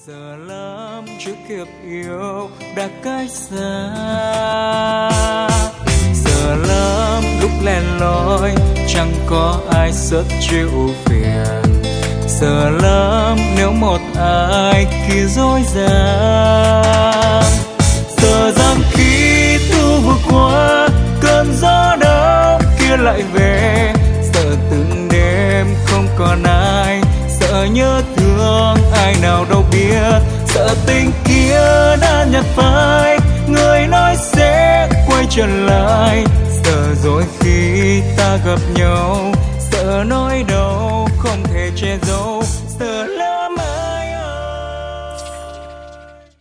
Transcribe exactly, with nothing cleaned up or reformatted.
Giờ lắm trước kiếp yêu đã cách xa, giờ lắm lúc len lỏi chẳng có ai sớt chịu phiền, giờ lắm nếu một ai kia dối gian. Giờ rằng khi thu vừa qua cơn gió đông kia lại về, sợ từng đêm không còn ai, sợ nhớ thương ai nào đâu biết, sợ tình kia đã nhạt phai, người nói sẽ quay trở lại, sợ rồi khi ta gặp nhau